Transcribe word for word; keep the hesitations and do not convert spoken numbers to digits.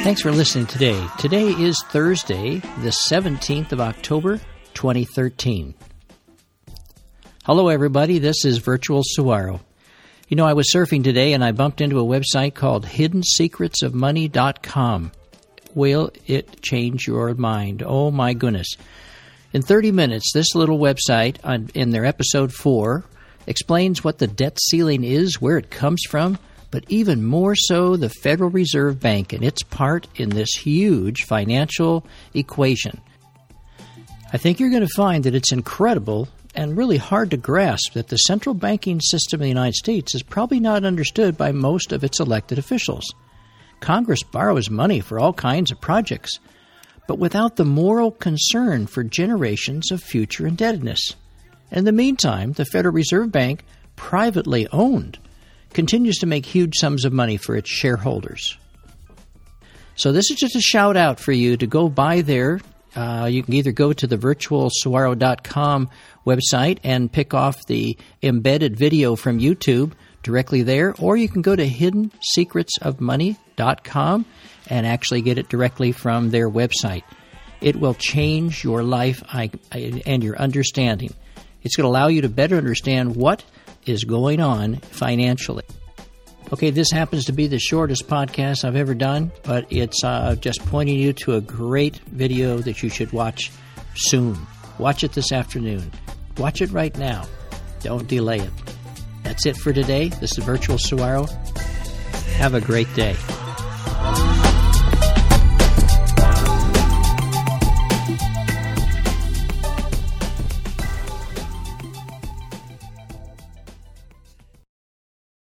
Thanks for listening today. Today is Thursday, the seventeenth of October, twenty thirteen. Hello, everybody. This is Virtual Saguaro. You know, I was surfing today and I bumped into a website called hidden secrets of money dot com. Will it change your mind? Oh, my goodness. In thirty minutes, this little website, on, in their episode four, explains what the debt ceiling is, where it comes from, but even more so, the Federal Reserve Bank and its part in this huge financial equation. I think you're going to find that it's incredible and really hard to grasp that the central banking system in the United States is probably not understood by most of its elected officials. Congress borrows money for all kinds of projects, but without the moral concern for generations of future indebtedness. In the meantime, the Federal Reserve Bank, privately owned, continues to make huge sums of money for its shareholders. So this is just a shout out for you to go by there. Uh, you can either go to the virtual saguaro dot com website and pick off the embedded video from YouTube directly there, or you can go to hidden secrets of money dot com and actually get it directly from their website. It will change your life and your understanding. It's going to allow you to better understand what is going on financially. Okay, this happens to be the shortest podcast I've ever done, but it's uh, just pointing you to a great video that you should watch soon. Watch it this afternoon. Watch it right now. Don't delay it. That's it for today. This is Virtual Saguaro. Have a great day.